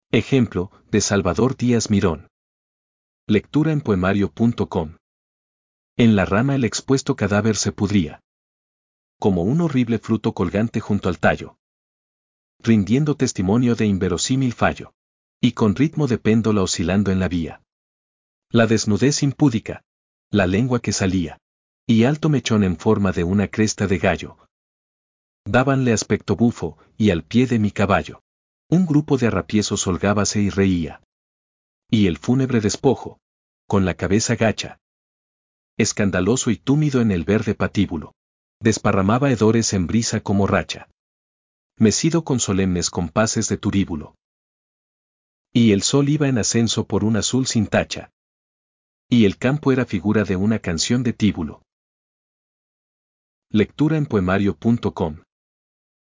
Ejemplo, de Salvador Díaz Mirón. Lectura en poemario.com. En la rama el expuesto cadáver se pudría, como un horrible fruto colgante junto al tallo, rindiendo testimonio de inverosímil fallo, y con ritmo de péndola oscilando en la vía. La desnudez impúdica, la lengua que salía, y alto mechón en forma de una cresta de gallo, dábanle aspecto bufo, y al pie de mi caballo, un grupo de arrapiesos holgábase y reía. Y el fúnebre despojo, con la cabeza gacha, escandaloso y túmido en el verde patíbulo, desparramaba hedores en brisa como racha, mecido con solemnes compases de turíbulo. Y el sol iba en ascenso por un azul sin tacha, y el campo era figura de una canción de Tíbulo. Lectura en poemario.com.